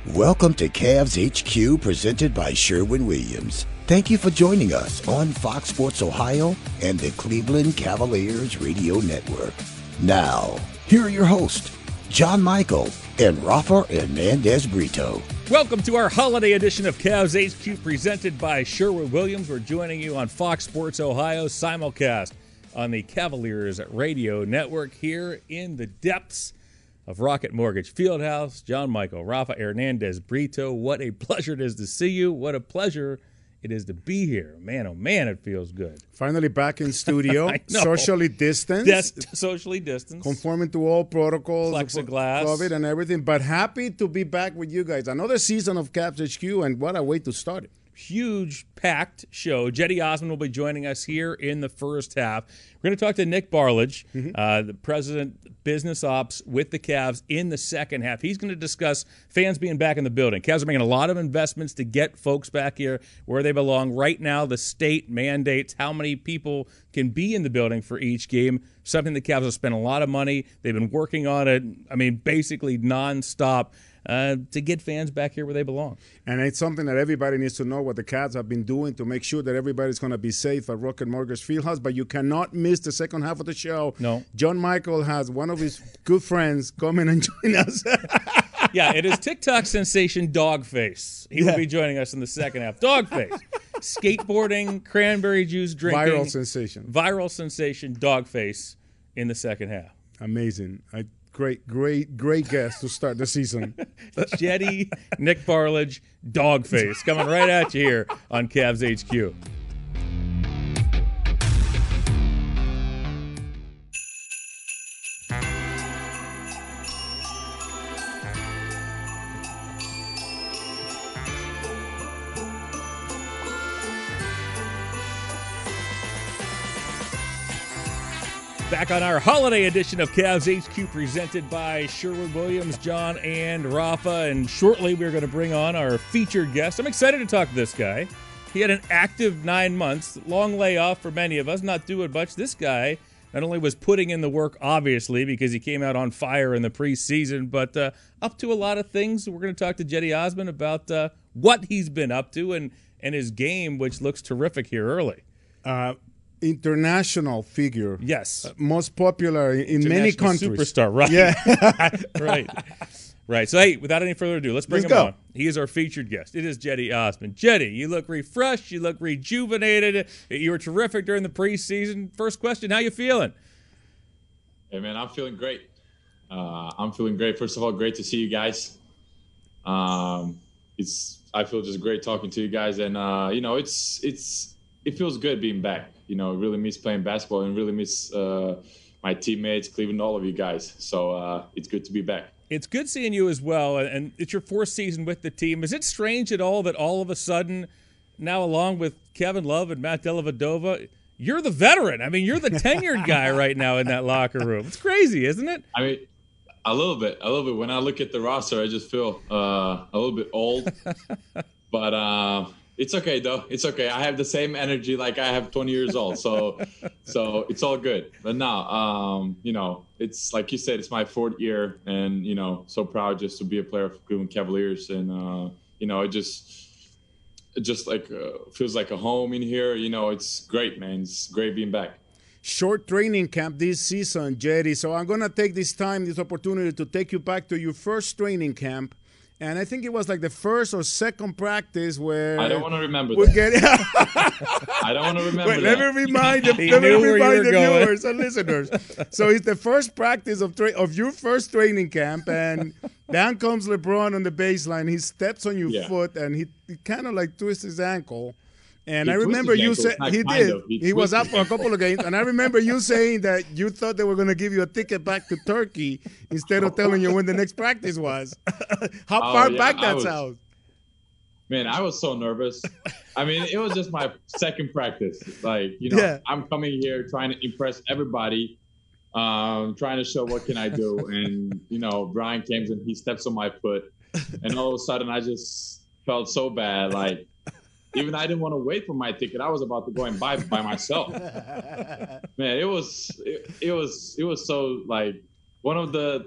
Welcome to Cavs HQ, presented by Sherwin-Williams. Thank you for joining us on Fox Sports Ohio and the Cleveland Cavaliers Radio Network. Now, here are your hosts, John Michael and Rafa Hernandez Brito. Welcome to our holiday edition of Cavs HQ, presented by Sherwin-Williams. We're joining you on Fox Sports Ohio simulcast on the Cavaliers Radio Network here in the depths of Rocket Mortgage Fieldhouse. John Michael, Rafa Hernandez Brito, what a pleasure it is to see you. What a pleasure it is to be here. Man, oh man, it feels good. Finally back in studio, socially distanced. Socially distanced. Conforming to all protocols. Plexiglass. COVID and everything, but happy to be back with you guys. Another season of Cavs HQ, and what a way to start it. Huge, packed show. Jetty Osman will be joining us here in the first half. We're going to talk to Nick Barlage, the president, business ops with the Cavs, in the second half. He's going to discuss fans being back in the building. Cavs are making a lot of investments to get folks back here where they belong. Right now, the state mandates how many people can be in the building for each game, something the Cavs have spent a lot of money. They've been working on it, basically nonstop. To get fans back here where they belong. And it's something that everybody needs to know what the Cavs have been doing to make sure that everybody's going to be safe at Rocket Mortgage Fieldhouse. But you cannot miss the second half of the show. No. John Michael has one of his good friends come in and join us. Yeah, it is TikTok sensation Dogface. He will be joining us in the second half. Dogface. Skateboarding, cranberry juice drinking. Viral sensation Dogface in the second half. Amazing. Great guest to start the season. Jetty, Nick Barlage, Dogface, coming right at you here on Cavs HQ. Back on our holiday edition of Cavs HQ, presented by Sherwin-Williams, John and Rafa. And shortly we're going to bring on our featured guest. I'm excited to talk to this guy. He had an active 9 months, long layoff for many of us, not doing much. This guy not only was putting in the work, obviously, because he came out on fire in the preseason, but up to a lot of things. We're going to talk to Jetty Osman about what he's been up to and his game, which looks terrific here early. International figure. Yes. Most popular in many countries. Superstar, right. Yeah. Right. So, hey, without any further ado, let's bring him on. He is our featured guest. It is Jetty Osman. Jetty, you look refreshed. You look rejuvenated. You were terrific during the preseason. First question, how you feeling? Hey, man, I'm feeling great. First of all, great to see you guys. I feel just great talking to you guys. And, it feels good being back. Really miss playing basketball and really miss my teammates, Cleveland, all of you guys. So it's good to be back. It's good seeing you as well, and it's your fourth season with the team. Is it strange at all that all of a sudden, now along with Kevin Love and Matt Dellavedova, you're the veteran? I mean, you're the tenured guy right now in that locker room. It's crazy, isn't it? I mean, a little bit. When I look at the roster, I just feel a little bit old. But it's okay, though. It's okay. I have the same energy like I have 20 years old. So it's all good. But now, it's like you said, it's my fourth year. And, so proud just to be a player for Cleveland Cavaliers. And, it just feels like a home in here. It's great, man. It's great being back. Short training camp this season, Jetty. So I'm going to take this opportunity to take you back to your first training camp. And I think it was like the first or second practice where I don't want to remember that. I don't want to remember that. Let me remind the viewers and listeners. So it's the first practice of your first training camp, and down comes LeBron on the baseline. He steps on your foot, and he kind of like twists his ankle. And I remember you said he did. He was out for a couple of games, and I remember you saying that you thought they were going to give you a ticket back to Turkey instead of telling you when the next practice was. How far back that sounds? Man, I was so nervous. I mean, it was just my second practice. I'm coming here trying to impress everybody, trying to show what can I do. And, Brian comes and he steps on my foot. And all of a sudden, I just felt so bad. Even I didn't want to wait for my ticket. I was about to go and buy by myself. Man, it was so one of the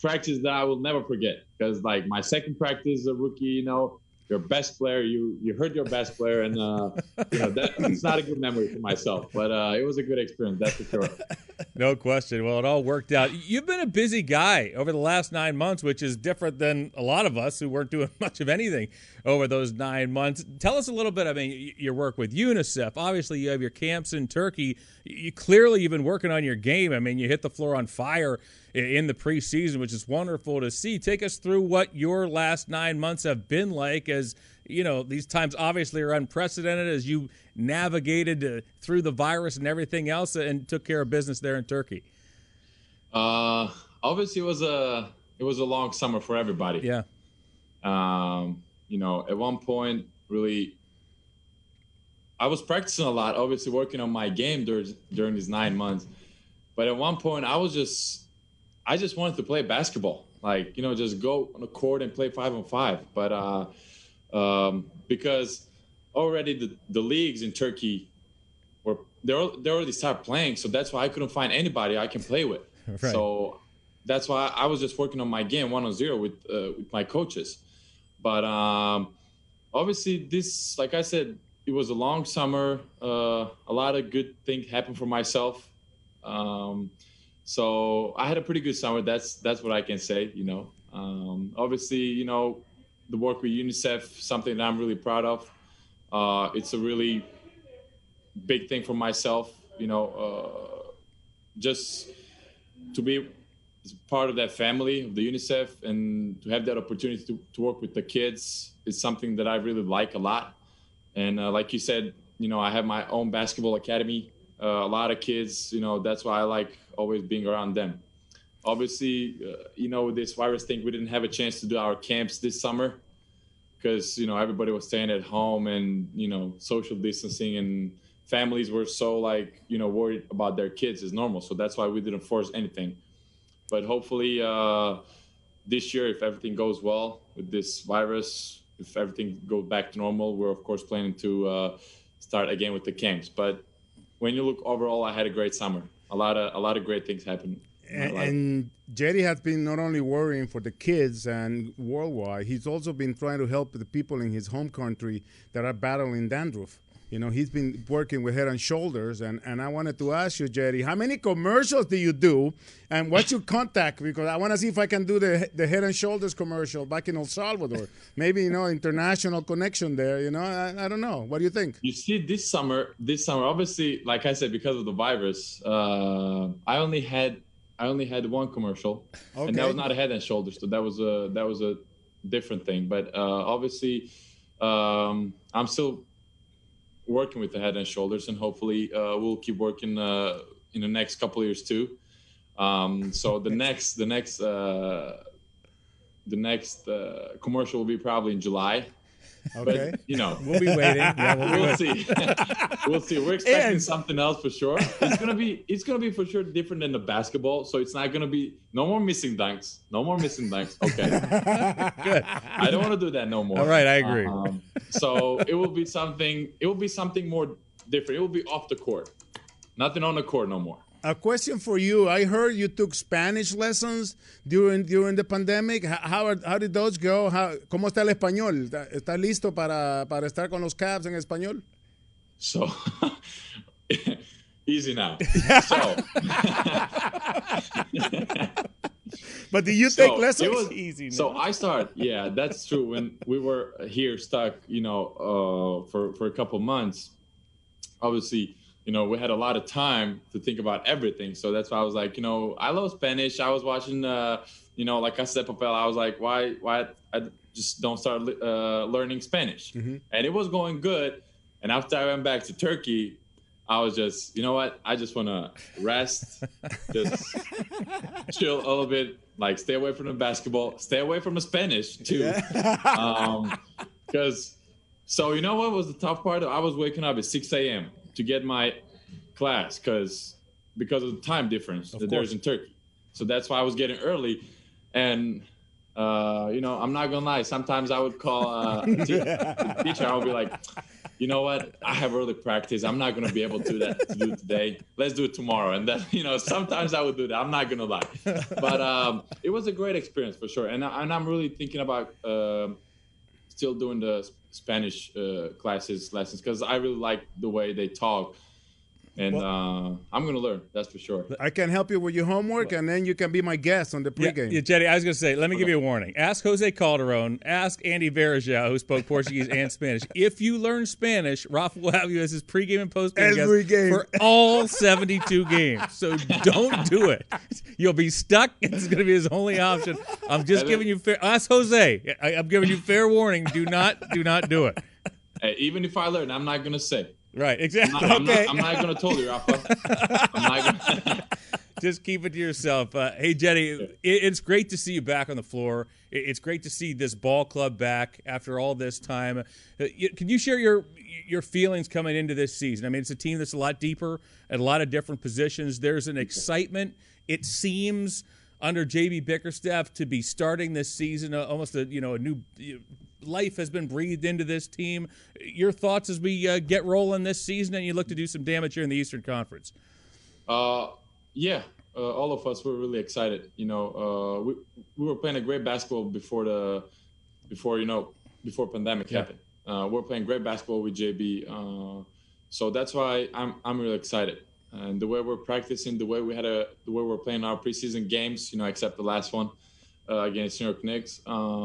practice that I will never forget, because like my second practice as a rookie, you know, your best player, you hurt your best player, and you know, it's not a good memory for myself, but it was a good experience, that's for sure. No question. Well, it all worked out. You've been a busy guy over the last 9 months, which is different than a lot of us who weren't doing much of anything over those 9 months. Tell us a little bit. I mean, your work with UNICEF. Obviously, you have your camps in Turkey. You've been working on your game. I mean, you hit the floor on fire in the preseason, which is wonderful to see. Take us through what your last 9 months have been like, as you know, these times obviously are unprecedented, as you navigated through the virus and everything else and took care of business there in Turkey. Obviously, it was a long summer for everybody. Yeah. You know, at one point, really, I was practicing a lot, obviously working on my game during these 9 months. But at one point, I just wanted to play basketball, like, you know, just go on the court and play 5-on-5. But because already the leagues in Turkey they already started playing, so that's why I couldn't find anybody I can play with. Right. So that's why I was just working on my game 1-on-0 with my coaches. But obviously, this, like I said, it was a long summer. A lot of good things happened for myself. So I had a pretty good summer. That's what I can say, you know. Obviously, you know, the work with UNICEF, something that I'm really proud of. It's a really big thing for myself, you know, just to be part of that family of the UNICEF and to have that opportunity to work with the kids is something that I really like a lot. And like you said, you know, I have my own basketball academy. A lot of kids, you know, that's why I like always being around them. Obviously, you know, with this virus thing, we didn't have a chance to do our camps this summer because, you know, everybody was staying at home and, you know, social distancing, and families were so, like, you know, worried about their kids as normal. So that's why we didn't force anything. But hopefully this year, if everything goes well with this virus, if everything goes back to normal, we're, of course, planning to start again with the camps. But when you look overall, I had a great summer. A lot of great things happened. And Jerry has been not only worrying for the kids and worldwide, he's also been trying to help the people in his home country that are battling dandruff. You know, he's been working with Head and Shoulders, and I wanted to ask you, Jerry, how many commercials do you do, and what's your contact? Because I want to see if I can do the Head and Shoulders commercial back in El Salvador. Maybe, you know, international connection there, you know, I don't know. What do you think? You see, this summer, obviously, like I said, because of the virus, I only had one commercial, okay. And that was not a Head and Shoulders, so that was a different thing. But obviously, I'm still working with the Head and Shoulders, and hopefully we'll keep working in the next couple of years too. So the next commercial will be probably in July. Okay. But, you know, we'll be waiting. Yeah, we'll see. We'll see. We're expecting something else for sure. It's gonna be for sure different than the basketball. So it's not gonna be no more missing dunks. Okay. Good. I don't want to do that no more. All right, I agree. So it will be something more different. It will be off the court. Nothing on the court no more. A question for you. I heard you took Spanish lessons during the pandemic. How did those go? ¿Cómo está el español? ¿Estás listo para estar con los Cavs en español? So, easy now. So, but do you take lessons? Easy now. So I started. Yeah, that's true. When we were here stuck, you know, for a couple months, obviously, you know, we had a lot of time to think about everything. So that's why I was like, you know, I love Spanish. I was watching, you know, like Casa de Papel. I was like, why I just don't start learning Spanish? Mm-hmm. And it was going good. And after I went back to Turkey, I was just, you know what? I just want to rest, just chill a little bit, like stay away from the basketball, stay away from the Spanish too. Because, so you know what was the tough part? I was waking up at 6 a.m. to get my class because of the time difference that there's in Turkey. So that's why I was getting early. And, you know, I'm not going to lie. Sometimes I would call the teacher. I would be like, you know what? I have early practice. I'm not going to be able to do it today. Let's do it tomorrow. And then, sometimes I would do that. I'm not going to lie. But it was a great experience for sure. And I'm really thinking about still doing the Spanish lessons, because I really like the way they talk. And I'm going to learn, that's for sure. I can help you with your homework, and then you can be my guest on the pregame. Yeah, Jetty, I was going to say, let me give you a warning. Ask Jose Calderon, ask Andy Varejao, who spoke Portuguese and Spanish. If you learn Spanish, Rafa will have you as his pregame and postgame guest for all 72 games. So don't do it. You'll be stuck. It's going to be his only option. I'm just giving you fair. Ask Jose. I'm giving you fair warning. Do not do it. Hey, even if I learn, I'm not going to say. Right, exactly. I'm not going to tell you, Rafa. I'm not gonna... Just keep it to yourself. Hey, Jetty, it's great to see you back on the floor. It's great to see this ball club back after all this time. Can you share your feelings coming into this season? I mean, it's a team that's a lot deeper at a lot of different positions. There's an excitement, it seems, under JB Bickerstaff to be starting this season, almost a new life has been breathed into this team. Your thoughts as we get rolling this season and you look to do some damage here in the Eastern Conference? Yeah, all of us were really excited. We were playing a great basketball before pandemic happened. We're playing great basketball with JB, so that's why I'm really excited. And the way we're practicing, the way we're playing our preseason games, except the last one against New York Knicks.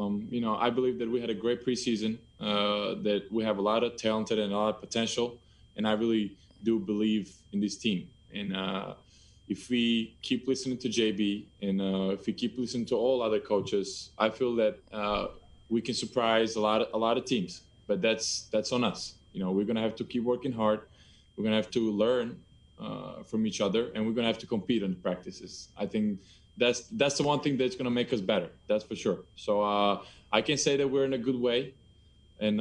I believe that we had a great preseason, that we have a lot of talented and a lot of potential, and I really do believe in this team. And if we keep listening to JB and if we keep listening to all other coaches, I feel that we can surprise a lot of teams. But that's on us. We're gonna have to keep working hard. We're gonna have to learn from each other, and we're gonna have to compete in the practices. I think that's the one thing that's gonna make us better. That's for sure. So I can say that we're in a good way, and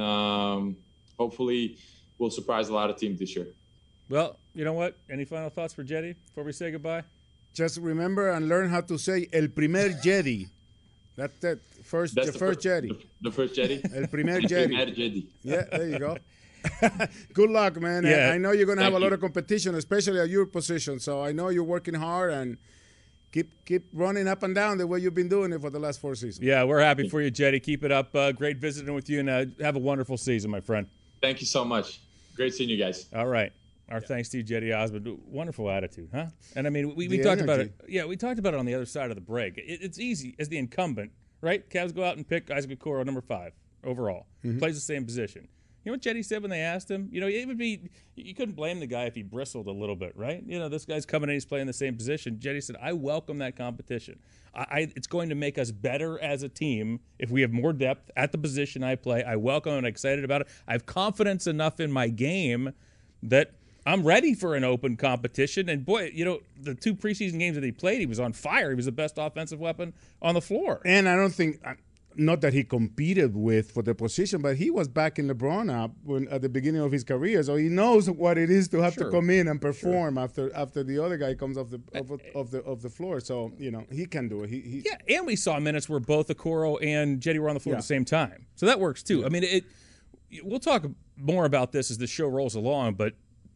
hopefully we'll surprise a lot of teams this year. Well, you know what? Any final thoughts for Jetty before we say goodbye? Just remember and learn how to say El Primer Jetty. That's the first Jetty. The first Jetty? El Primer Jetty. El Primer Jetty. Yeah, there you go. Good luck, man. Yeah. I know you're going to have a lot of competition, especially at your position. So I know you're working hard, and keep running up and down the way you've been doing it for the last 4 seasons. Yeah, we're happy for you, Jetty. Keep it up. Great visiting with you, and have a wonderful season, my friend. Thank you so much. Great seeing you guys. All right. Our thanks to you, Jetty Osmond. Wonderful attitude, huh? And I mean, we talked about it. Yeah, we talked about it on the other side of the break. It's easy as the incumbent, right? Cavs go out and pick Isaac Okoro, number 5 overall. Plays the same position. You know what Jetty said when they asked him? It would be, you couldn't blame the guy if he bristled a little bit, right? This guy's coming in, he's playing the same position. Jetty said, I welcome that competition. It's going to make us better as a team if we have more depth at the position I play. I welcome it. I'm excited about it. I have confidence enough in my game that I'm ready for an open competition. And, boy, the 2 preseason games that he played, he was on fire. He was the best offensive weapon on the floor. And I don't think – not that he competed for the position, but he was backing LeBron up at the beginning of his career. So he knows what it is to have to come in and perform after the other guy comes off the floor. So, he can do it. Yeah, and we saw minutes where both Okoro and Jetty were on the floor at the same time. So that works, too. Yeah. I mean, we'll talk more about this as the show rolls along, but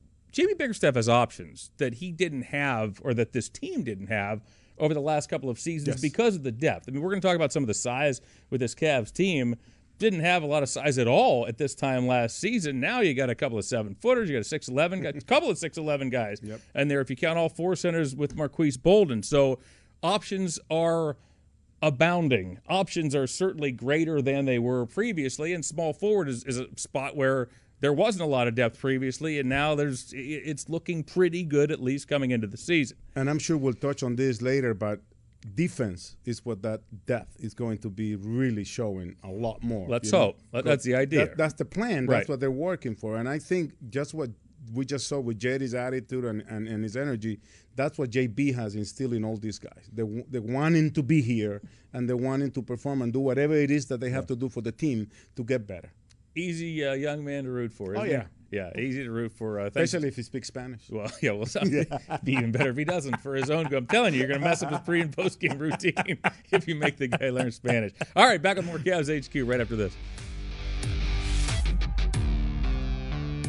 JB Bickerstaff has options that he didn't have, or that this team didn't have, over the last couple of seasons because of the depth. I mean, we're going to talk about some of the size with this Cavs team. Didn't have a lot of size at all at this time last season. Now you got a couple of 7-footers. You got a 6'11", got a couple of 6'11" guys. Yep. And there, if you count all 4 centers with Marquise Bolden. So options are abounding. Options are certainly greater than they were previously, and small forward is a spot where there wasn't a lot of depth previously, and now it's looking pretty good, at least coming into the season. And I'm sure we'll touch on this later, but defense is what that depth is going to be really showing a lot more. Let's hope. That's the idea. That's the plan. That's what they're working for. And I think just what we just saw with Jetty's attitude and his energy, that's what JB has instilled in all these guys. They're wanting to be here, and they're wanting to perform and do whatever it is that they have to do for the team to get better. Easy young man to root for, isn't he? Yeah, easy to root for. Especially if he speaks Spanish. Well, it'd be even better if he doesn't for his own good. I'm telling you, you're going to mess up his pre- and post-game routine if you make the guy learn Spanish. All right, back on more Cavs HQ right after this.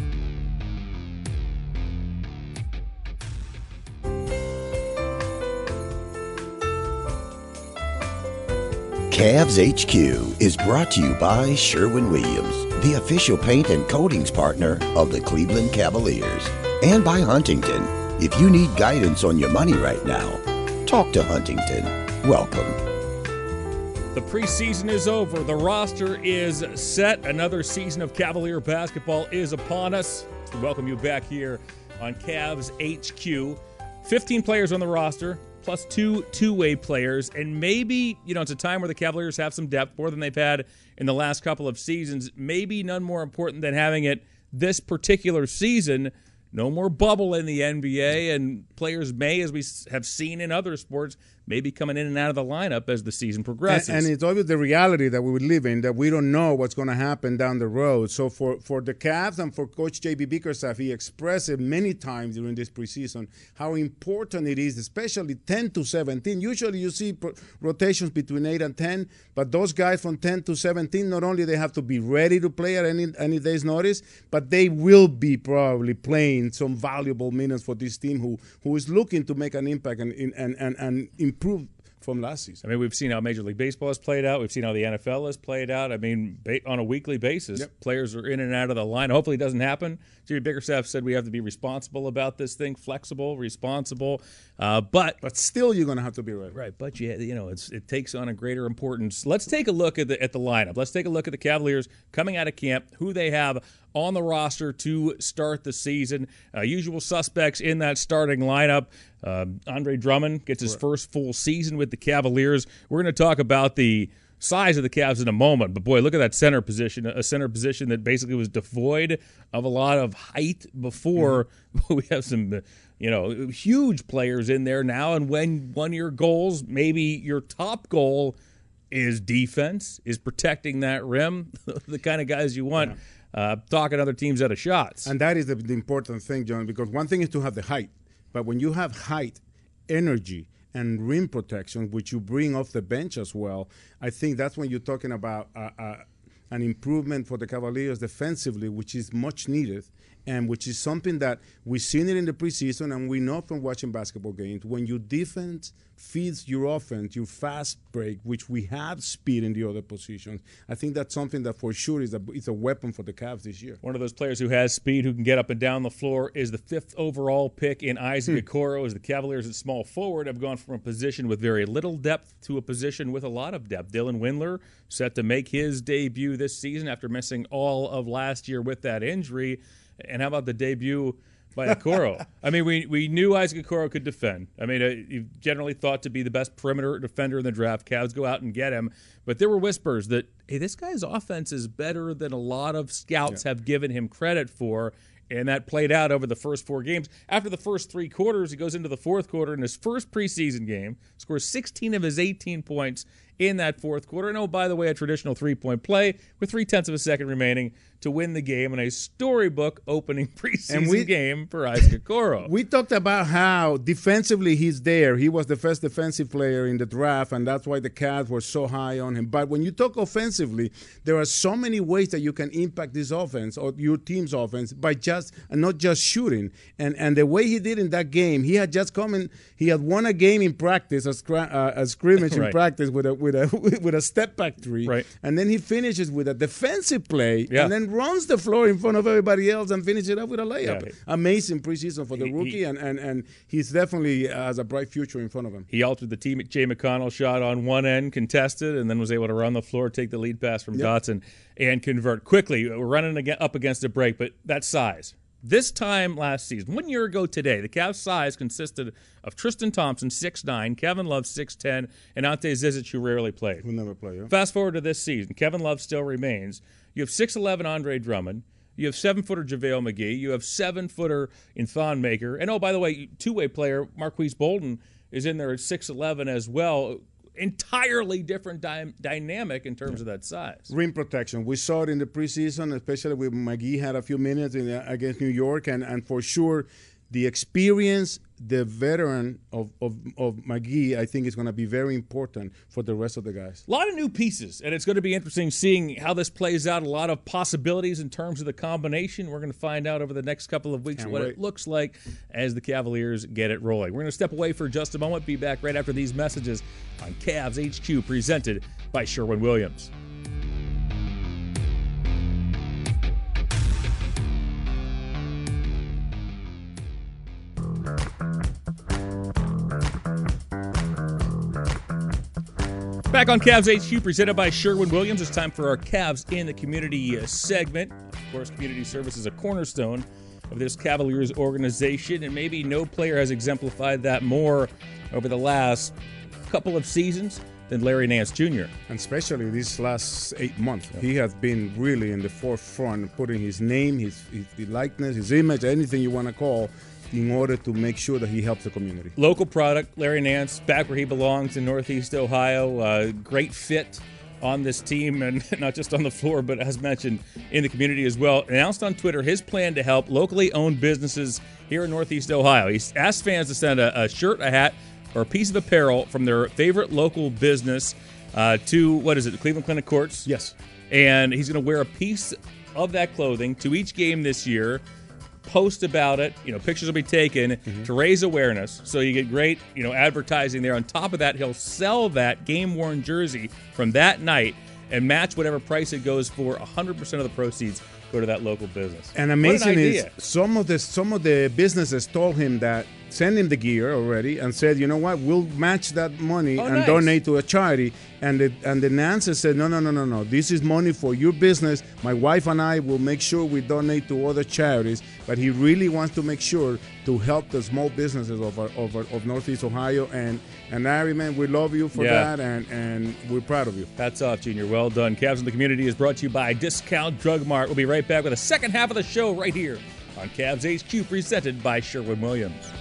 Cavs HQ is brought to you by Sherwin-Williams, the official paint and coatings partner of the Cleveland Cavaliers, and by Huntington. If you need guidance on your money right now, talk to Huntington. Welcome. The preseason is over. The roster is set. Another season of Cavalier basketball is upon us. We welcome you back here on Cavs HQ. 15 players on the roster, plus two-way players. And maybe, it's a time where the Cavaliers have some depth, more than they've had in the last couple of seasons. Maybe none more important than having it this particular season. No more bubble in the NBA, and players may, as we have seen in other sports, may be coming in and out of the lineup as the season progresses. And it's obvious the reality that we would live in, that we don't know what's going to happen down the road. So for the Cavs and for Coach J.B. Bickerstaff, he expressed it many times during this preseason how important it is, especially 10 to 17. Usually you see rotations between 8 and 10, but those guys from 10 to 17, not only they have to be ready to play at any day's notice, but they will be probably playing some valuable minutes for this team who is looking to make an impact and improve from last season. I mean, we've seen how Major League Baseball has played out. We've seen how the NFL has played out. I mean, on a weekly basis, players are in and out of the line. Hopefully it doesn't happen. Jimmy Bickerstaff said we have to be responsible about this thing, flexible, responsible. But still you're going to have to be ready. Right, but it takes on a greater importance. Let's take a look at the lineup. Let's take a look at the Cavaliers coming out of camp, who they have on the roster to start the season. Usual suspects in that starting lineup. Andre Drummond gets his first full season with the Cavaliers. We're going to talk about the size of the Cavs in a moment, but boy, look at that center position, a center position that basically was devoid of a lot of height before. We have some huge players in there now, and when one of your goals, maybe your top goal, is defense, is protecting that rim, the kind of guys you want talking other teams out of shots. And that is the important thing, John, because one thing is to have the height, but when you have height, energy, and rim protection, which you bring off the bench as well, I think that's when you're talking about an improvement for the Cavaliers defensively, which is much needed, and which is something that we've seen it in the preseason, and we know from watching basketball games. When your defense feeds your offense, your fast break, which we have speed in the other positions, I think that's something that for sure is a weapon for the Cavs this year. One of those players who has speed, who can get up and down the floor, is the 5th overall pick in Isaac Okoro, as the Cavaliers at small forward have gone from a position with very little depth to a position with a lot of depth. Dylan Windler set to make his debut this season after missing all of last year with that injury. And how about the debut by Okoro? I mean, we knew Isaac Okoro could defend. I mean, he's generally thought to be the best perimeter defender in the draft. Cavs go out and get him. But there were whispers that, hey, this guy's offense is better than a lot of scouts have given him credit for. And that played out over the first 4 games. After the first 3 quarters, he goes into the fourth quarter in his first preseason game, scores 16 of his 18 points in that fourth quarter. And, oh, by the way, a traditional 3-point play with 0.3 of a second remaining to win the game in a storybook opening preseason game for Isaac Okoro. We talked about how defensively he's there. He was the first defensive player in the draft, and that's why the Cavs were so high on him. But when you talk offensively, there are so many ways that you can impact this offense or your team's offense by not just shooting. And the way he did in that game, he had just come in. He had won a game in practice, a scrimmage in practice with a step back three, and then he finishes with a defensive play, and then runs the floor in front of everybody else and finishes it up with a layup. Yeah. Amazing preseason for the rookie, and he's definitely has a bright future in front of him. He altered the team. Jay McConnell shot on one end, contested, and then was able to run the floor, take the lead pass from Dotson, and convert quickly. We're running up against a break, but that size. This time last season, 1 year ago today, the Cavs' size consisted of Tristan Thompson, 6'9", Kevin Love, 6'10", and Ante Zizic, who rarely played. Who never played, Fast forward to this season, Kevin Love still remains. You have 6'11" Andre Drummond. You have 7-footer JaVale McGee. You have 7-footer in Thon Maker. And, oh, by the way, two-way player Marquise Bolden is in there at 6'11" as well. Entirely different dynamic in terms of that size. Rim protection. We saw it in the preseason, especially when McGee had a few minutes against New York, and for sure the experience, the veteran of McGee, I think is going to be very important for the rest of the guys. A lot of new pieces, and it's going to be interesting seeing how this plays out. A lot of possibilities in terms of the combination. We're going to find out over the next couple of weeks what it looks like as the Cavaliers get it rolling. We're going to step away for just a moment. Be back right after these messages on Cavs HQ, presented by Sherwin-Williams. Back on Cavs HQ, presented by Sherwin-Williams. It's time for our Cavs in the Community segment. Of course, community service is a cornerstone of this Cavaliers organization, and maybe no player has exemplified that more over the last couple of seasons than Larry Nance Jr. And especially these last 8 months. Yep. He has been really in the forefront, putting his name, his likeness, his image, anything you want to call, in order to make sure that he helps the community. Local product, Larry Nance, back where he belongs in Northeast Ohio. Great fit on this team, and not just on the floor, but as mentioned, in the community as well. Announced on Twitter his plan to help locally owned businesses here in Northeast Ohio. He's asked fans to send a shirt, a hat, or a piece of apparel from their favorite local business to, the Cleveland Clinic Courts? Yes. And he's going to wear a piece of that clothing to each game this year, post about it, pictures will be taken to raise awareness, so you get great, advertising there. On top of that, he'll sell that game-worn jersey from that night and match whatever price it goes for. 100% of the proceeds go to that local business. And amazing is some of the businesses told him that, send him the gear already, and said, you know what, we'll match that money and donate to a charity. And the Nance said, no, this is money for your business. My wife and I will make sure we donate to other charities. But he really wants to make sure to help the small businesses of Northeast Ohio. And Larry, man, we love you for that, and we're proud of you. Hats off, Junior. Well done. Cavs in the Community is brought to you by Discount Drug Mart. We'll be right back with the second half of the show right here on Cavs HQ, presented by Sherwin-Williams.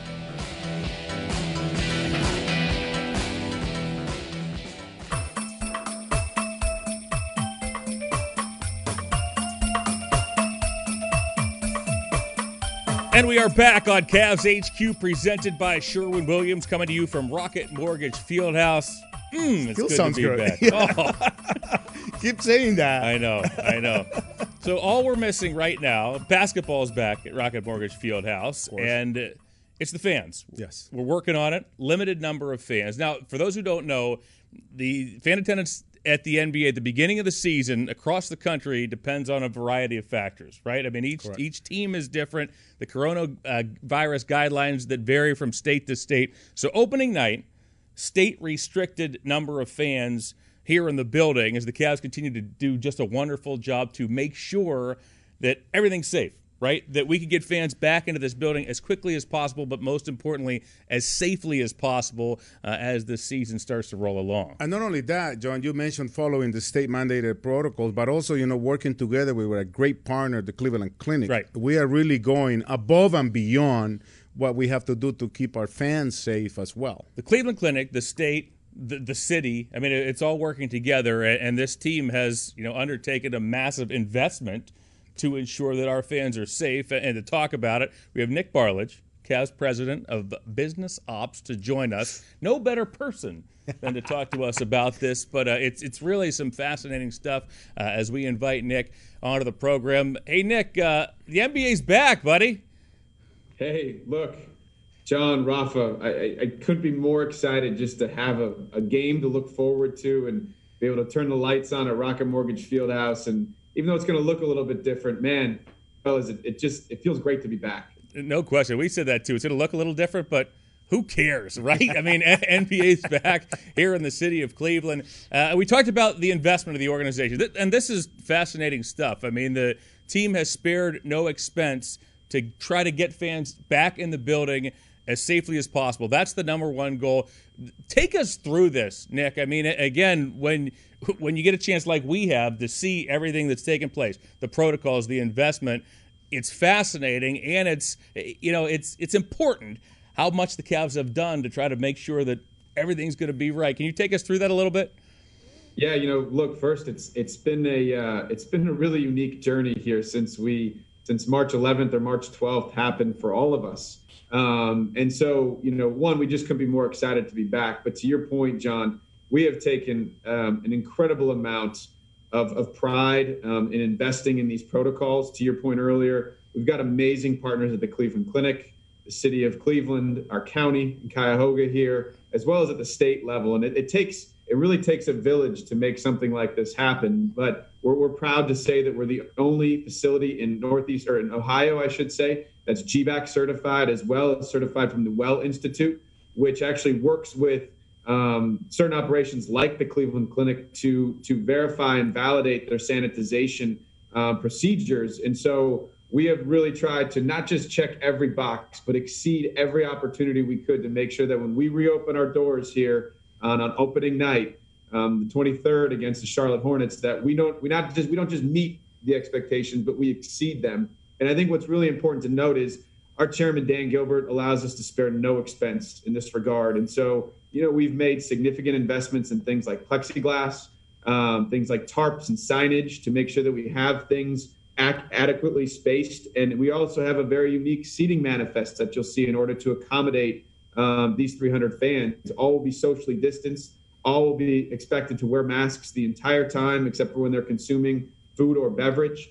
And we are back on Cavs HQ, presented by Sherwin-Williams, coming to you from Rocket Mortgage Fieldhouse. It's Still good sounds to be good. back. Oh. Keep saying that. I know. So all we're missing right now, basketball is back at Rocket Mortgage Fieldhouse, and it's the fans. Yes. We're working on it. Limited number of fans. Now, for those who don't know, the fan attendance at the NBA at the beginning of the season across the country depends on a variety of factors, right? I mean, each team is different. The coronavirus guidelines that vary from state to state. So opening night, state-restricted number of fans here in the building as the Cavs continue to do just a wonderful job to make sure that everything's safe, right? That we can get fans back into this building as quickly as possible, but most importantly, as safely as possible as the season starts to roll along. And not only that, John, you mentioned following the state-mandated protocols, but also, working together with a great partner, the Cleveland Clinic. Right. We are really going above and beyond what we have to do to keep our fans safe as well. The Cleveland Clinic, the state, the city, I mean, it's all working together, and this team has, undertaken a massive investment to ensure that our fans are safe. And to talk about it, we have Nick Barlage, Cavs president of Business Ops, to join us. No better person than to talk to us about this, but it's really some fascinating stuff as we invite Nick onto the program. Hey, Nick, the NBA's back, buddy. Hey, look, John, Rafa, I couldn't be more excited just to have a game to look forward to and be able to turn the lights on at Rocket Mortgage Fieldhouse. And even though it's going to look a little bit different, man, fellas, it feels great to be back. No question. We said that too. It's going to look a little different, but who cares, right? I mean, NBA's back here in the city of Cleveland. We talked about the investment of the organization, and this is fascinating stuff. I mean, the team has spared no expense to try to get fans back in the building as safely as possible. That's the number one goal. Take us through this, Nick. I mean, again, when you get a chance like we have to see everything that's taken place, the protocols, the investment, it's fascinating, and it's important how much the Cavs have done to try to make sure that everything's going to be right. Can you take us through that a little bit? Yeah, look, first, it's been a really unique journey here since March 11th or March 12th happened for all of us. And so, one, we just couldn't be more excited to be back. But to your point, John, we have taken an incredible amount of pride in investing in these protocols. To your point earlier, we've got amazing partners at the Cleveland Clinic, the city of Cleveland, our county in Cuyahoga here, as well as at the state level. And it really takes a village to make something like this happen. But we're proud to say that we're the only facility in Northeast, or in Ohio, I should say, that's GBAC certified, as well as certified from the Well Institute, which actually works with certain operations like the Cleveland Clinic to verify and validate their sanitization procedures. And so we have really tried to not just check every box, but exceed every opportunity we could to make sure that when we reopen our doors here on opening night, the 23rd against the Charlotte Hornets, that we don't just meet the expectations, but we exceed them. And I think what's really important to note is our chairman, Dan Gilbert, allows us to spare no expense in this regard. And so, we've made significant investments in things like plexiglass, things like tarps and signage to make sure that we have things adequately spaced. And we also have a very unique seating manifest that you'll see in order to accommodate these 300 fans. All will be socially distanced. All will be expected to wear masks the entire time, except for when they're consuming food or beverage.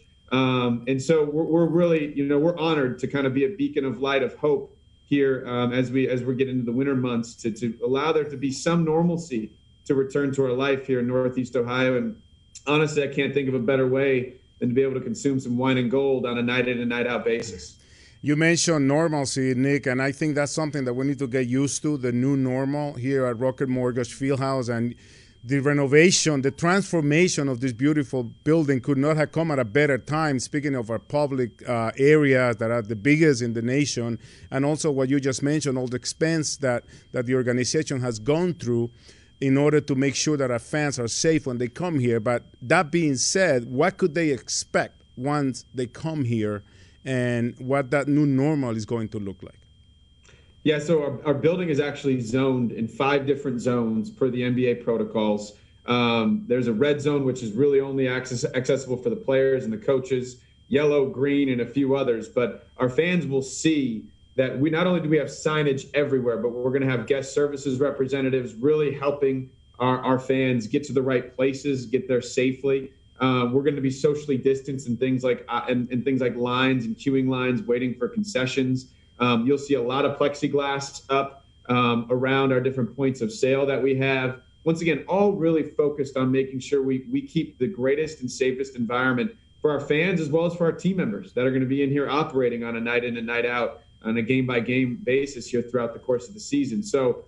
And so we're really, we're honored to kind of be a beacon of light of hope here as we get into the winter months to allow there to be some normalcy to return to our life here in Northeast Ohio. And honestly, I can't think of a better way than to be able to consume some wine and gold on a night in and night out basis. You mentioned normalcy, Nick, and I think that's something that we need to get used to, the new normal here at Rocket Mortgage Fieldhouse. And the renovation, the transformation of this beautiful building could not have come at a better time, speaking of our public areas that are the biggest in the nation, and also what you just mentioned, all the expense that the organization has gone through in order to make sure that our fans are safe when they come here. But that being said, what could they expect once they come here, and what that new normal is going to look like? Yeah, so our building is actually zoned in 5 different zones per the NBA protocols. There's a red zone, which is really only accessible for the players and the coaches, yellow, green, and a few others. But our fans will see that we not only do we have signage everywhere, but we're going to have guest services representatives really helping our fans get to the right places, get there safely. We're going to be socially distanced in things like things like lines and queuing lines, waiting for concessions. You'll see a lot of plexiglass up around our different points of sale that we have. Once again, all really focused on making sure we keep the greatest and safest environment for our fans as well as for our team members that are going to be in here operating on a night in and night out on a game-by-game basis here throughout the course of the season. So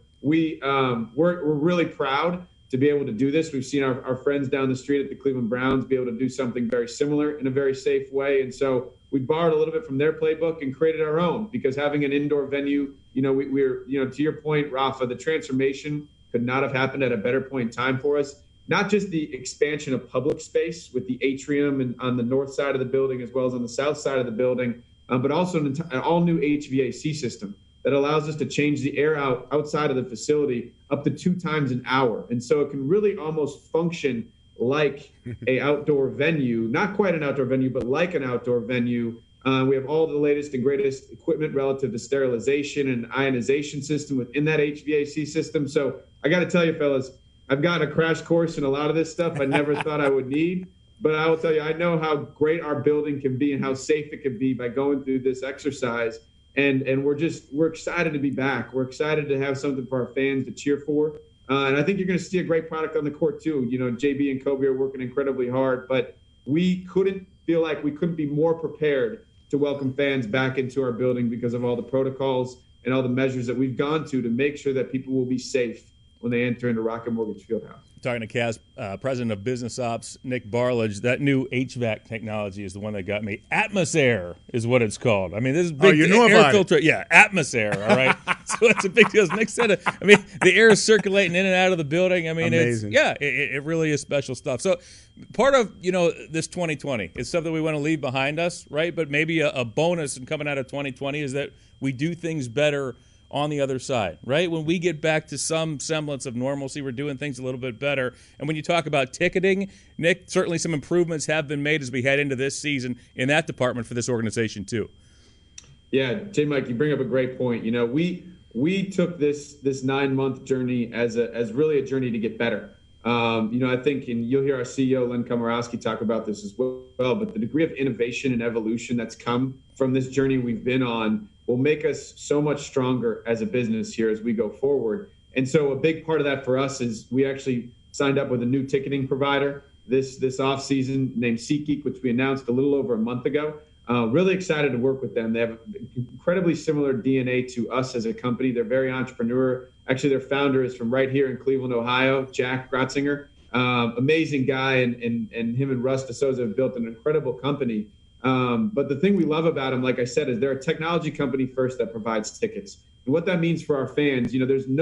we're really proud to be able to do this. We've seen our friends down the street at the Cleveland Browns be able to do something very similar in a very safe way. And so we borrowed a little bit from their playbook and created our own, because having an indoor venue, we're to your point, Rafa, the transformation could not have happened at a better point in time for us. Not just the expansion of public space with the atrium and on the north side of the building as well as on the south side of the building, but also an all new HVAC system that allows us to change the air outside of the facility up to 2 times an hour. And so it can really almost function like a outdoor venue, not quite an outdoor venue, but like an outdoor venue. We have all the latest and greatest equipment relative to sterilization and ionization system within that HVAC system. So I got to tell you, fellas, I've gotten a crash course in a lot of this stuff I never thought I would need. But I will tell you, I know how great our building can be and how safe it can be by going through this exercise. And we're excited to be back. We're excited to have something for our fans to cheer for. And I think you're going to see a great product on the court too. JB and Kobe are working incredibly hard, but we couldn't be more prepared to welcome fans back into our building because of all the protocols and all the measures that we've gone to make sure that people will be safe when they enter into Rocket Mortgage Fieldhouse. Talking to Cavs President of Business Ops, Nick Barlage, that new HVAC technology is the one that got me. Atmosair is what it's called. I mean, this is big. Oh, you know about filter. It. Yeah, Atmosair, all right? So it's a big deal. As Nick said, the air is circulating in and out of the building. I mean, amazing. It really is special stuff. So part of, this 2020 is something we want to leave behind us, right? But maybe a bonus in coming out of 2020 is that we do things better on the other side, right? When we get back to some semblance of normalcy, we're doing things a little bit better. And when you talk about ticketing, Nick, certainly some improvements have been made as we head into this season in that department for this organization too. Yeah, J-Mike, you bring up a great point. You know, we took this 9-month journey as really a journey to get better. You know, I think, and you'll hear our CEO, Len Komorowski, talk about this as well, but the degree of innovation and evolution that's come from this journey we've been on will make us so much stronger as a business here as we go forward. And so a big part of that for us is we actually signed up with a new ticketing provider this off season named SeatGeek, which we announced a little over a month ago. Really excited to work with them. They have incredibly similar DNA to us as a company. They're very entrepreneur. Actually, their founder is from right here in Cleveland, Ohio, Jack Grotzinger. Amazing guy, and him and Russ DeSouza have built an incredible company. But the thing we love about them, like I said, is they're a technology company first that provides tickets. And what that means for our fans, you know, there's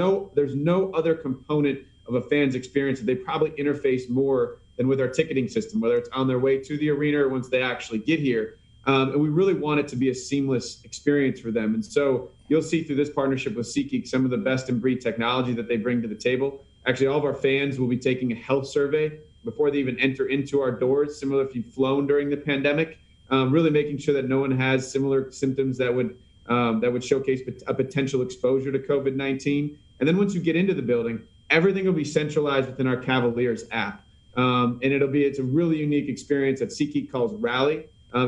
no other component of a fan's experience that they probably interface more than with our ticketing system, whether it's on their way to the arena or once they actually get here. And we really want it to be a seamless experience for them. And so you'll see through this partnership with SeatGeek some of the best in breed technology that they bring to the table. Actually, all of our fans will be taking a health survey before they even enter into our doors, similar if you've flown during the pandemic, really making sure that no one has similar symptoms that would showcase a potential exposure to COVID-19. And then once you get into the building, everything will be centralized within our Cavaliers app. And it's a really unique experience that SeatGeek calls Rally.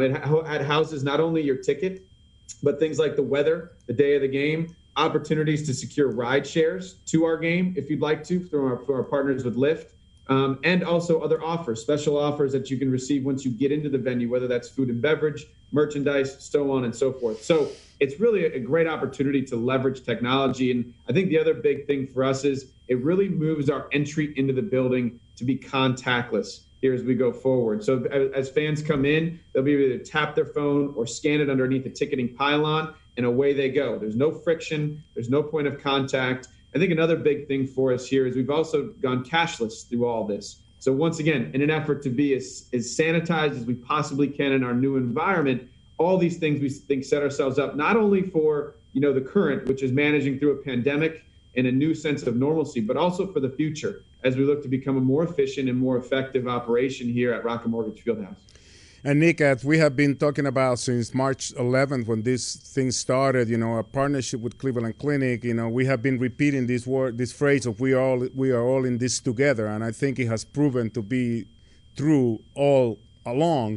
It houses not only your ticket, but things like the weather, the day of the game, opportunities to secure ride shares to our game if you'd like to through our partners with Lyft, and also other offers, special offers that you can receive once you get into the venue, whether that's food and beverage, merchandise, so on and so forth. So it's really a great opportunity to leverage technology. And I think the other big thing for us is it really moves our entry into the building to be contactless here as we go forward. So as fans come in, they'll be able to tap their phone or scan it underneath the ticketing pylon, and away they go. There's no friction. There's no point of contact. I think another big thing for us here is we've also gone cashless through all this. So once again, in an effort to be as sanitized as we possibly can in our new environment, all these things we think set ourselves up not only for, you know, the current, which is managing through a pandemic and a new sense of normalcy, but also for the future as we look to become a more efficient and more effective operation here at Rocket Mortgage Fieldhouse. And Nick, as we have been talking about since March 11th, when this thing started, you know, a partnership with Cleveland Clinic, you know, we have been repeating this phrase of we are all in this together, and I think it has proven to be true all along.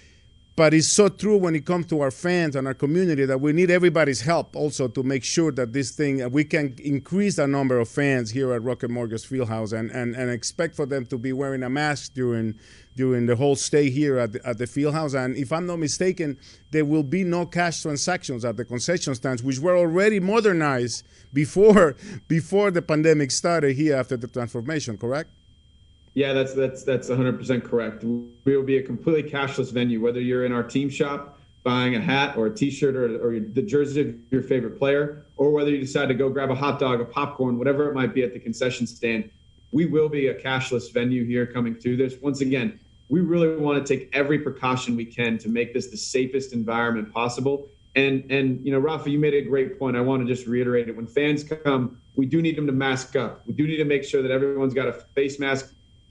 But it's so true when it comes to our fans and our community that we need everybody's help also to make sure that this thing, we can increase the number of fans here at Rocket Mortgage Fieldhouse and expect for them to be wearing a mask during the whole stay here at the Fieldhouse. And if I'm not mistaken, there will be no cash transactions at the concession stands, which were already modernized before the pandemic started here after the transformation, correct? Yeah, that's 100% correct. We will be a completely cashless venue, whether you're in our team shop buying a hat or a T-shirt or the jersey of your favorite player, or whether you decide to go grab a hot dog, a popcorn, whatever it might be at the concession stand. We will be a cashless venue here coming through this. Once again, we really want to take every precaution we can to make this the safest environment possible. And you know, Rafa, you made a great point. I want to just reiterate it. When fans come, we do need them to mask up. We do need to make sure that everyone's got a face mask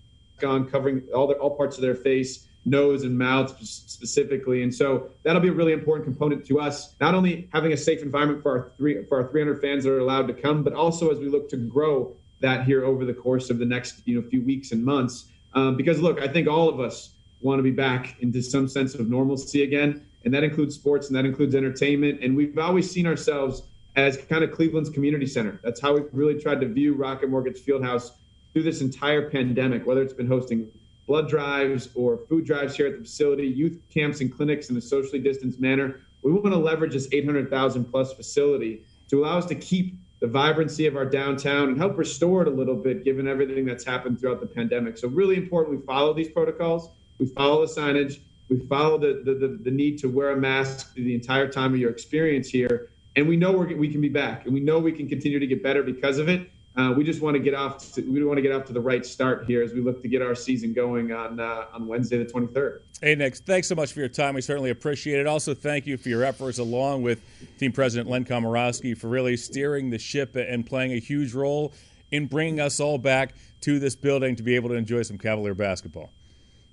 on, covering all parts of their face, nose and mouth specifically. And so that'll be a really important component to us, not only having a safe environment for our 300 fans that are allowed to come, but also as we look to grow that here over the course of the next few weeks and months. Because look, I think all of us want to be back into some sense of normalcy again, and that includes sports and that includes entertainment. And we've always seen ourselves as kind of Cleveland's community center. That's how we've really tried to view Rocket Mortgage Fieldhouse through this entire pandemic, whether it's been hosting blood drives or food drives here at the facility, youth camps and clinics in a socially distanced manner. We want to leverage this 800,000 plus facility to allow us to keep the vibrancy of our downtown and help restore it a little bit, given everything that's happened throughout the pandemic. So really important, we follow these protocols, we follow the signage, we follow the need to wear a mask the entire time of your experience here. And we know we can be back, and we know we can continue to get better because of it. We just want to get off to the right start here as we look to get our season going on Wednesday the 23rd. Hey, Nick, thanks so much for your time. We certainly appreciate it. Also, thank you for your efforts along with Team President Len Komorowski for really steering the ship and playing a huge role in bringing us all back to this building to be able to enjoy some Cavalier basketball.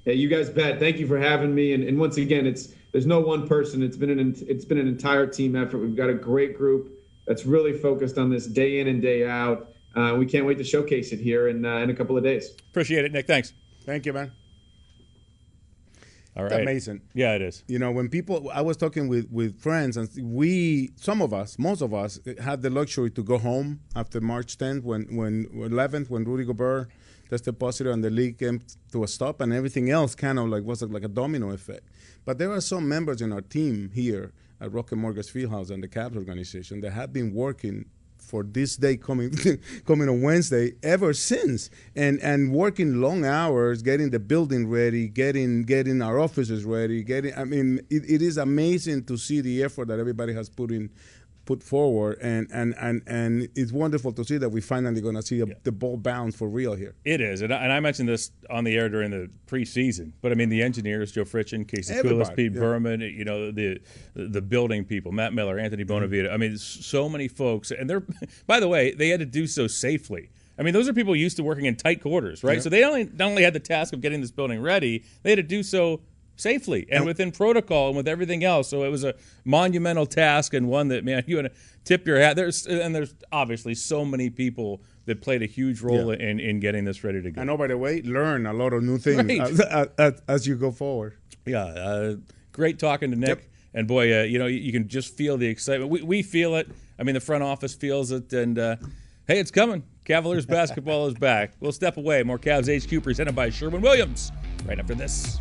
Hey, you guys bet. Thank you for having me. And once again, there's no one person. It's been an entire team effort. We've got a great group that's really focused on this day in and day out. We can't wait to showcase it here in a couple of days. Appreciate it, Nick. Thanks. Thank you, man. All right. It's amazing. Yeah, it is. You know, when people, I was talking with friends, and most of us had the luxury to go home after March 10th, when 11th, when Rudy Gobert tested positive and the league came to a stop, and everything else kind of was like a domino effect. But there are some members in our team here at Rocket Mortgage Fieldhouse and the Cavs organization that have been working for this day coming on Wednesday ever since, and working long hours, getting the building ready, getting our offices ready, it is amazing to see the effort that everybody has put forward, and it's wonderful to see that we finally going to see the ball bounce for real here. It is, and I mentioned this on the air during the preseason, but I mean the engineers, Joe Fritchen, Casey Koulis, Pete Berman, you know, the building people, Matt Miller, Anthony Bonavita. I mean, so many folks, and they're, by the way, they had to do so safely. I mean, those are people used to working in tight quarters, right? Yeah. So they not only had the task of getting this building ready, they had to do so safely and within protocol and with everything else. So it was a monumental task, and one that, man, you want to tip your hat. There's obviously so many people that played a huge role in getting this ready to go. And, oh, by the way, learn a lot of new things as you go forward. Yeah, great talking to Nick. Yep. And, boy, you know, you can just feel the excitement. We feel it. I mean, the front office feels it. And, hey, it's coming. Cavaliers basketball is back. We'll step away. More Cavs HQ presented by Sherwin-Williams right after this.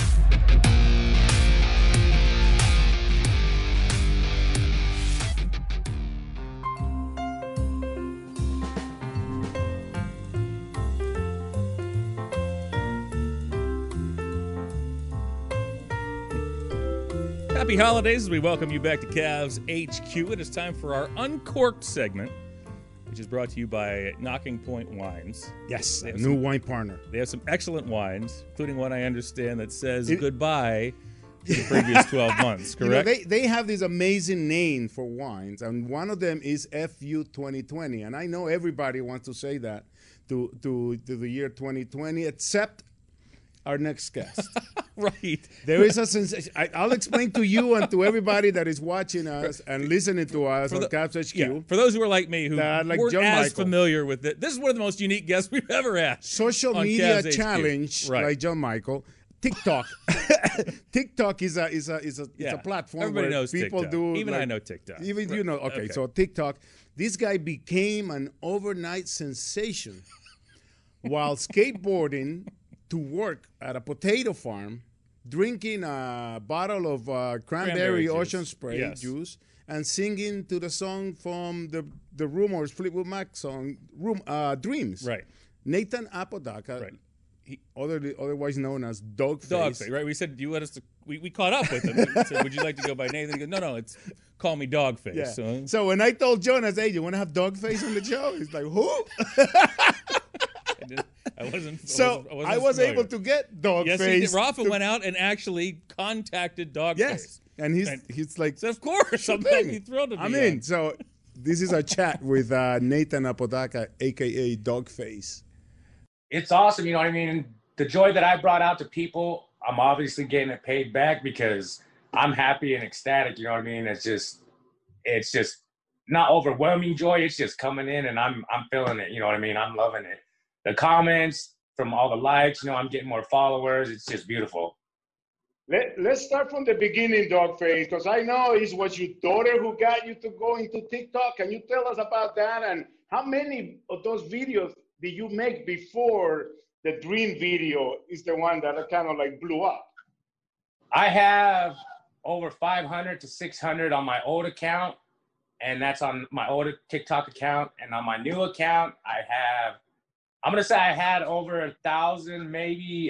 Happy holidays as we welcome you back to Cavs HQ. It is time for our Uncorked segment, which is brought to you by Knocking Point Wines. Yes, a new wine partner. They have some excellent wines, including one I understand that says goodbye to the previous 12 months, correct? You know, they have this amazing name for wines, and one of them is FU 2020. And I know everybody wants to say that to the year 2020, except our next guest. Right. There is a sensation. I'll explain to you and to everybody that is watching us and listening to us on Cavs HQ. Yeah, for those who are like me, who weren't as familiar with it, this is one of the most unique guests we've ever had. Social media challenge, like John Michael. TikTok. TikTok is a platform everybody where knows people TikTok. do. Even I know TikTok. Even you know. Okay, so TikTok. This guy became an overnight sensation while skateboarding to work at a potato farm, drinking a bottle of cranberry ocean spray juice, and singing to the song from the Rumors Fleetwood Mac song, Dreams. Right. Nathan Apodaca, right. Otherwise known as Dogface. Dogface, right? We said, you let us. We caught up with him. We said, would you like to go by Nathan? He goes, no, it's call me Dogface. Yeah. So when I told Jonas, hey, you want to have Dogface on the show? He's like, who? I was able to get Dogface. Yes, he did. Rafa went out and actually contacted Dogface. Yes, and he's like, so of course, I'm thrilled to be in. So this is a chat with Nathan Apodaca, a.k.a. Dogface. It's awesome, you know what I mean? The joy that I brought out to people, I'm obviously getting it paid back because I'm happy and ecstatic, you know what I mean? It's just not overwhelming joy. It's just coming in and I'm feeling it, you know what I mean? I'm loving it. The comments from all the likes, you know, I'm getting more followers. It's just beautiful. Let's start from the beginning, Dogface, because I know it was your daughter who got you to go into TikTok. Can you tell us about that? And how many of those videos did you make before the Dream video is the one that kind of like blew up? I have over 500 to 600 on my old account, and that's on my old TikTok account. And on my new account, I'm going to say I had over 1,000, maybe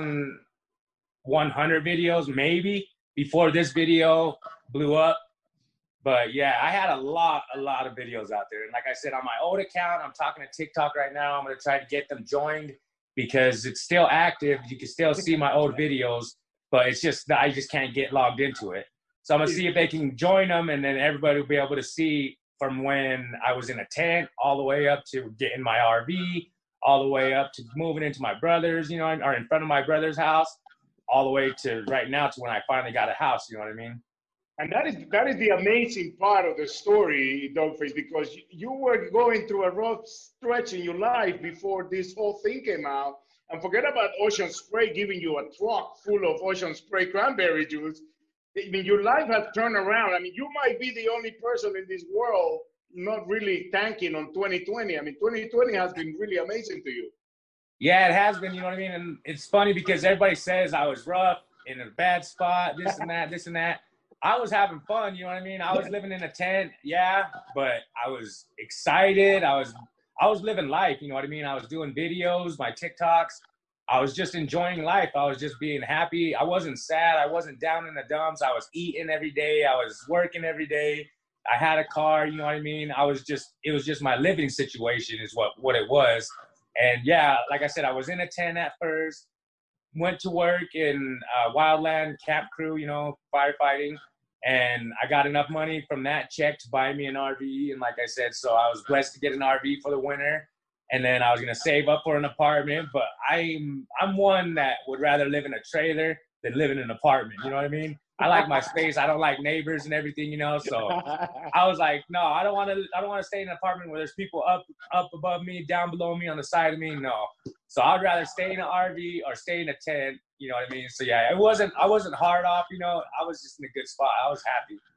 1,100 videos, maybe, before this video blew up. But yeah, I had a lot of videos out there. And like I said, on my old account, I'm talking to TikTok right now. I'm going to try to get them joined because it's still active. You can still see my old videos, but it's just, I just can't get logged into it. So I'm going to see if they can join them, and then everybody will be able to see from when I was in a tent all the way up to getting my RV, all the way up to moving into my brother's, you know, or in front of my brother's house, all the way to right now to when I finally got a house, you know what I mean? And that is the amazing part of the story, Dogface, because you were going through a rough stretch in your life before this whole thing came out. And forget about Ocean Spray giving you a truck full of Ocean Spray cranberry juice. I mean, your life has turned around. I mean, you might be the only person in this world not really tanking on 2020. I mean, 2020 has been really amazing to you. Yeah, it has been, you know what I mean? And it's funny because everybody says I was rough, in a bad spot, this and that, this and that. I was having fun, you know what I mean? I was living in a tent, yeah, but I was excited. I was living life, you know what I mean? I was doing videos, my TikToks. I was just enjoying life. I was just being happy. I wasn't sad. I wasn't down in the dumps. I was eating every day. I was working every day. I had a car, you know what I mean? It was just my living situation is what it was. And yeah, like I said, I was in a tent at first, went to work in wildland camp crew, you know, firefighting. And I got enough money from that check to buy me an RV. And like I said, so I was blessed to get an RV for the winter. And then I was going to save up for an apartment. But I'm one that would rather live in a trailer than live in an apartment. You know what I mean? I like my space. I don't like neighbors and everything, you know. So I was like, no, I don't want to stay in an apartment where there's people up above me, down below me, on the side of me. No. So I'd rather stay in an RV or stay in a tent. You know what I mean? So yeah, I wasn't hard off. You know, I was just in a good spot. I was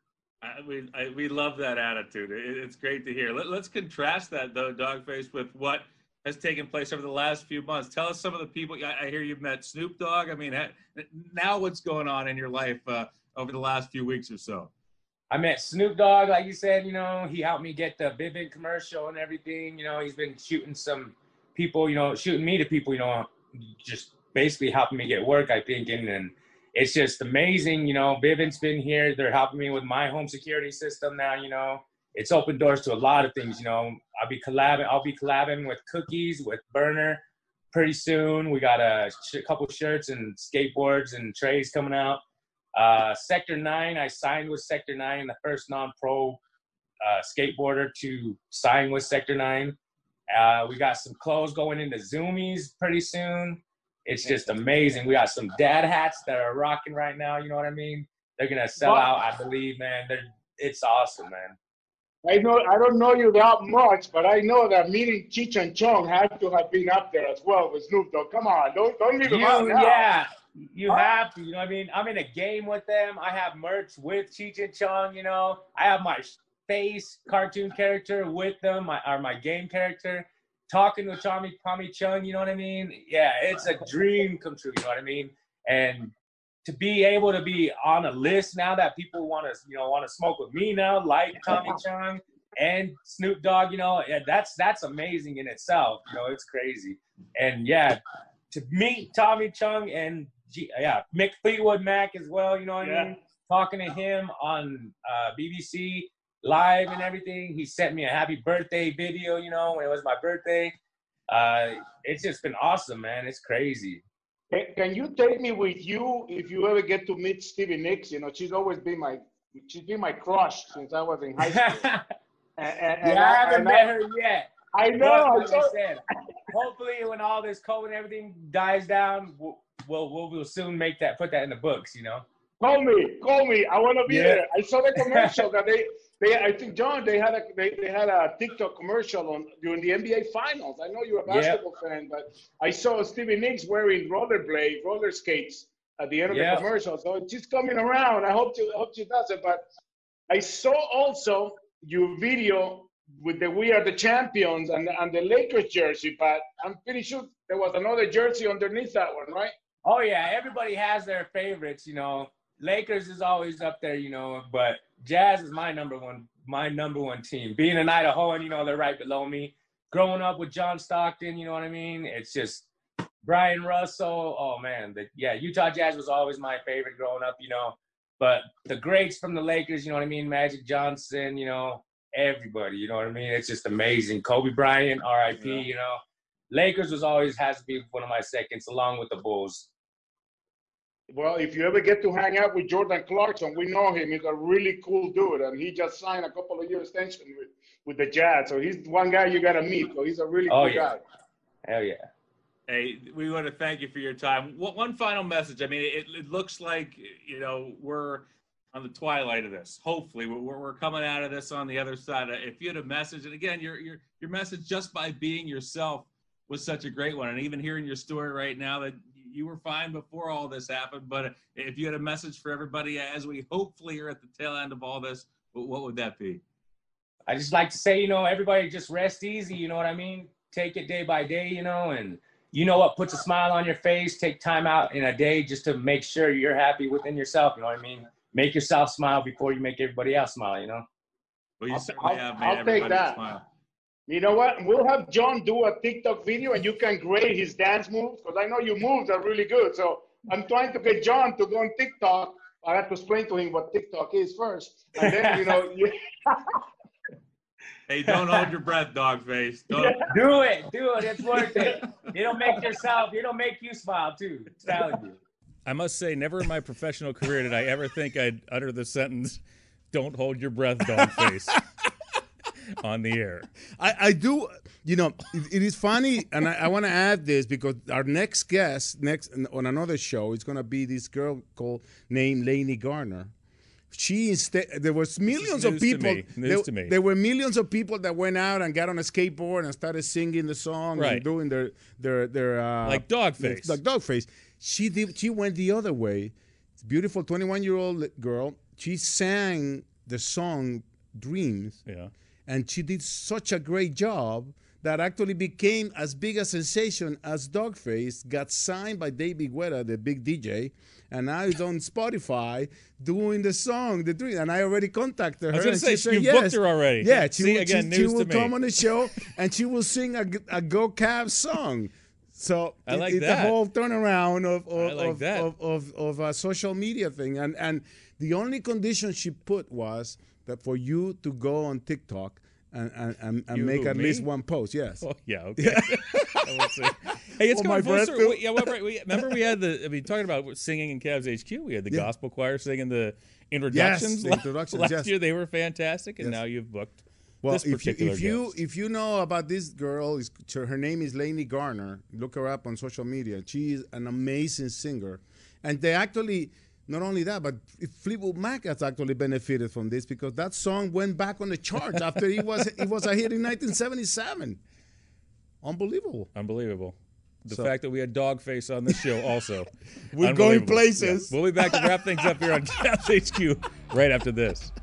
happy. We love that attitude. It's great to hear. Let's contrast that though, Dogface, with what has taken place over the last few months. Tell us some of the people. I hear you've met Snoop Dogg. I mean, now what's going on in your life over the last few weeks or so? I met Snoop Dogg, like you said. You know, he helped me get the Vivint commercial and everything. You know, he's been shooting some people. You know, shooting me to people. You know, just basically helping me get work, I think, and it's just amazing. You know, Vivint's been here. They're helping me with my home security system now. You know, it's opened doors to a lot of things. You know, I'll be collabing with Cookies, with Burner pretty soon. We got a couple shirts and skateboards and trays coming out. Sector 9, I signed with Sector 9, the first non-pro skateboarder to sign with Sector 9. We got some clothes going into Zoomies pretty soon. It's just amazing. We got some dad hats that are rocking right now. You know what I mean? They're going to sell out, I believe, man. It's awesome, man. I don't know you that much, but I know that meeting Cheech and Chong had to have been up there as well with Snoop Dogg. Come on, don't leave him out now. Yeah, you have to. You know what I mean? I'm in a game with them. I have merch with Cheech and Chong. You know, I have my face cartoon character with them, my game character, talking with Tommy Chung. You know what I mean? Yeah, it's a dream come true. You know what I mean? And to be able to be on a list now that people want to smoke with me now, like Tommy Chung and Snoop Dogg, you know, yeah, that's amazing in itself. You know, it's crazy. And yeah, to meet Tommy Chung and Mick Fleetwood Mac as well, you know what I mean? Talking to him on BBC Live and everything. He sent me a happy birthday video, you know, when it was my birthday. It's just been awesome, man. It's crazy. Can you take me with you if you ever get to meet Stevie Nicks? You know, she's been my crush since I was in high school. I haven't met her yet. I know. Like I said, hopefully when all this COVID and everything dies down, we'll soon put that in the books, you know. Call me. I want to be there. I saw the commercial that I think, John, they had a TikTok commercial during the NBA Finals. I know you're a basketball fan, but I saw Stevie Nicks wearing roller skates at the end of the commercial. So she's coming around. I hope she does it. But I saw also your video with the "We Are the Champions" and the Lakers jersey. But I'm pretty sure there was another jersey underneath that one, right? Oh yeah, everybody has their favorites, you know. Lakers is always up there, you know, but Jazz is my number one team. Being an Idahoan, you know, they're right below me. Growing up with John Stockton, you know what I mean? It's just Brian Russell. Oh man, Utah Jazz was always my favorite growing up, you know. But the greats from the Lakers, you know what I mean? Magic Johnson, you know, everybody, you know what I mean? It's just amazing. Kobe Bryant, R.I.P., you know. Lakers has to be one of my seconds, along with the Bulls. Well, if you ever get to hang out with Jordan Clarkson, we know him. He's a really cool dude, and he just signed a couple of year extension with the Jazz. So he's one guy you got to meet. So he's a really cool guy. Hell yeah. Hey, we want to thank you for your time. One final message. I mean, it looks like, we're on the twilight of this. Hopefully, we're coming out of this on the other side. If you had a message, and again, your message just by being yourself was such a great one. And even hearing your story right now that you were fine before all this happened. But if you had a message for everybody as we hopefully are at the tail end of all this, what would that be? I just like to say, everybody just rest easy. You know what I mean? Take it day by day, and you know what puts a smile on your face. Take time out in a day just to make sure you're happy within yourself. You know what I mean? Make yourself smile before you make everybody else smile, Well, you certainly have made I'll take that. Smile. You know what? We'll have John do a TikTok video and you can grade his dance moves because I know your moves are really good. So I'm trying to get John to go on TikTok. I have to explain to him what TikTok is first. And then, Hey, don't hold your breath, dog face. Do it. It's worth it. It'll make you smile too. I'm telling you. I must say, never in my professional career did I ever think I'd utter the sentence, "Don't hold your breath, dog face," on the air. I do, it is funny, and I want to add this because our next guest, on another show, is going to be this girl named Lainey Garner. There was millions of people. News to me. There were millions of people that went out and got on a skateboard and started singing the song and doing their like Dogface. Like Dogface. She went the other way. It's a beautiful 21-year-old girl. She sang the song Dreams. Yeah. And she did such a great job that actually became as big a sensation as Dogface, got signed by David Guetta, the big DJ, and now he's on Spotify doing the song, The Dream. And I already contacted her. I was going to say, you booked her already. Yeah, she will come on the show, and she will sing a Go Cavs song. So it's a whole turnaround of social media thing. And the only condition she put was that for you to go on TikTok and make at least one post. Yes. Oh, yeah. Okay. Hey, it's coming full circle. Yeah, remember we had talking about singing in Cavs HQ. We had the gospel choir singing the introductions. Yes, the introductions. Last year they were fantastic, and now you've booked. Well, this particular if you know about this girl, her name is Lainey Garner. Look her up on social media. She is an amazing singer, and they actually. Not only that, but Fleetwood Mac has actually benefited from this because that song went back on the charts after it was a hit in 1977. Unbelievable. The fact that we had Dogface on this show also. We're going places. Yeah. We'll be back to wrap things up here on Cavs HQ right after this.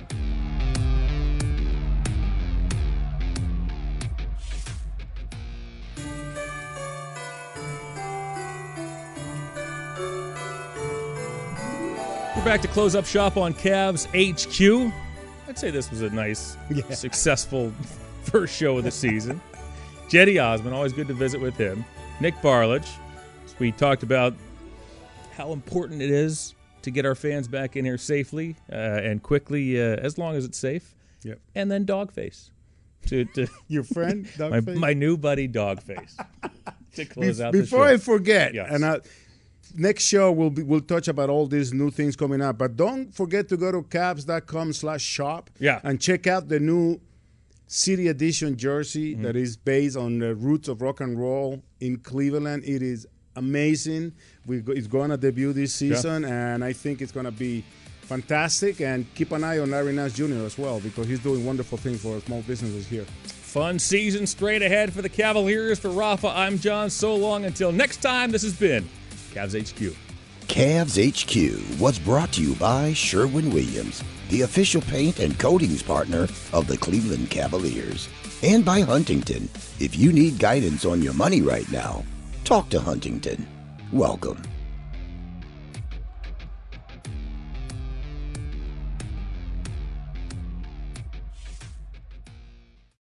Back to close up shop on Cavs HQ. I'd say this was a nice, successful first show of the season. Cedi Osman, always good to visit with him. Nick Barlage. We talked about how important it is to get our fans back in here safely and quickly, as long as it's safe. Yep. And then Dogface. To your friend, Dogface? my new buddy, Dogface. To close out the show. Before I forget, next show we'll touch about all these new things coming up. But don't forget to go to Cavs.com/shop and check out the new City Edition jersey that is based on the roots of rock and roll in Cleveland. It is amazing. It's going to debut this season, and I think it's going to be fantastic. And keep an eye on Larry Nance Jr. as well because he's doing wonderful things for small businesses here. Fun season straight ahead for the Cavaliers. For Rafa, I'm John. So long until next time, this has been Cavs HQ. Cavs HQ was brought to you by Sherwin-Williams, the official paint and coatings partner of the Cleveland Cavaliers. And by Huntington. If you need guidance on your money right now, talk to Huntington. Welcome.